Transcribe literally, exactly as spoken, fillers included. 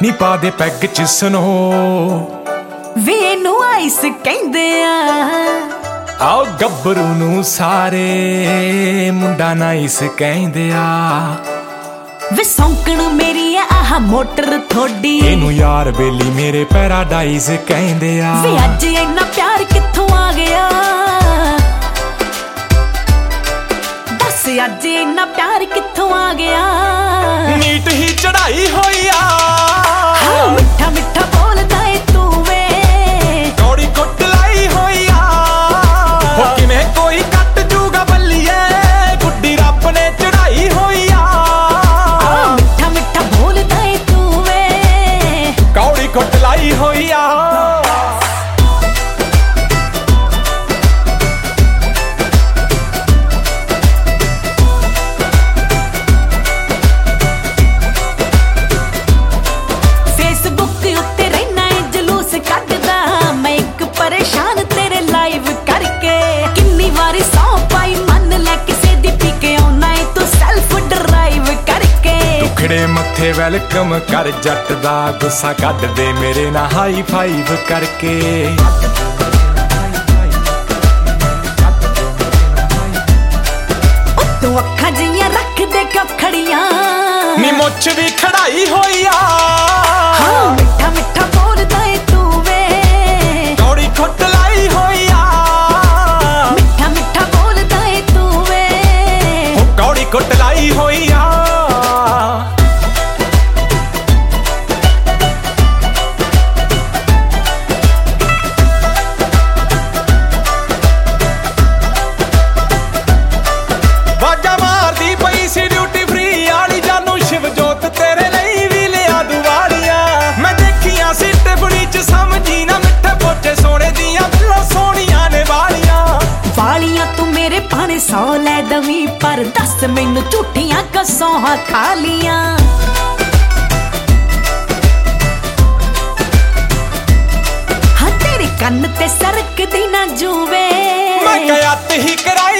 ਨੀ ਪਾ ਦੇ ਪੈਗ ਚ ਸਨੋ ਵੇ ਨੂੰ ਆਈਸ ਕਹਿੰਦੇ ਆ ਆਓ ਗੱਭਰੂ ਨੂੰ ਸਾਰੇ ਮੁੰਡਾ ਨਾਈਸ ਕਹਿੰਦੇ ਆ ਵੇ ਸੌਂਕਣ ਮੇਰੀ ਆ ਆਹ ਮੋਟਰ ਥੋੜੀ ਇਹਨੂੰ ਯਾਰ ਬੇਲੀ ਮੇਰੇ ਪੈਰਾਡਾਈਜ਼ ਕਹਿੰਦੇ ਆ ਵੇ ਅੱਜ ਇੰਨਾ ਪਿਆਰ ਕਿੱਥੋਂ ਆ ਗਿਆ ਦੱਸ ਅੱਜ ਇੰਨਾ ਪਿਆਰ ਕਿੱਥੋਂ ਆ ਗਿਆ ਨੀਟ ਹੀ ਚੜਾਈ ਹੋਈ ਆ ਹਾਂ ਮਿੱਠਾ ਮਿੱਠਾ ਬੋਲਦਾ ਏ ਤੂੰ ਵੇ ਕੌੜੀ ਕੁੱਟ ਲਾਈ ਹੋਈ ਆ ਹੋ ਕਿਵੇਂ ਕੋਈ ਕੱਟ ਜੂਗਾ ਬੱਲੀਏ ਗੁੱਡੀ ਰੱਬ ਨੇ ਚੜਾਈ ਹੋਈ ਆ ਮਿੱਠਾ ਮਿੱਠਾ ਬੋਲਦਾ ਏ ਤੂੰ ਵੇ ਕੌੜੀ ਕੁੱਟ ਲਾਈ ਹੋਈ ਆ ਖੜੇ ਮੱਥੇ ਵੈਲਕਮ ਕਰ ਜੱਟ ਦਾ ਗੁੱਸਾ ਕੱਢ ਦੇ ਮੇਰੇ ਨਾਲ ਹਾਈ ਫਾਈਵ ਕਰਕੇ ਤੂੰ ਅੱਖਾਂ ਜਿਹੀਆਂ ਰੱਖ ਦੇ ਕਿਉਂ ਖੜੀਆਂ ਨੀ ਮੁੱਛ ਵੀ ਖੜਾਈ ਹੋਈ ਆ ਹਾਂ ਮਿੱਠਾ ਮਿੱਠਾ ਬੋਲਦਾ ਏ ਤੂੰ ਵੇ ਕੌੜੀ ਕੁੱਟ ਲਾਈ ਹੋਈ ਆ ਮਿੱਠਾ ਮਿੱਠਾ ਬੋਲਦਾ ਏ ਤੂੰ ਵੇ ਉਹ ਕੌੜੀ ਕੁੱਟ ਲਾਈ ਹੋਈ ਆ ਪਾਣੇ ਸੌ ਲੈ ਦਵੀਂ ਪਰ ਦੱਸ ਮੈਨੂੰ ਝੂਠੀਆਂ ਕਸੌਹਾਂ ਖਾ ਲੀਆਂ ਹਾਂ ਤੇਰੇ ਕੰਨ ਤੇ ਸਰਕਦੀ ਨਾ ਜੂਵੇ ਮੈਂ ਕਿਹਾ ਤੇ ਹੀ ਕਰਾਈ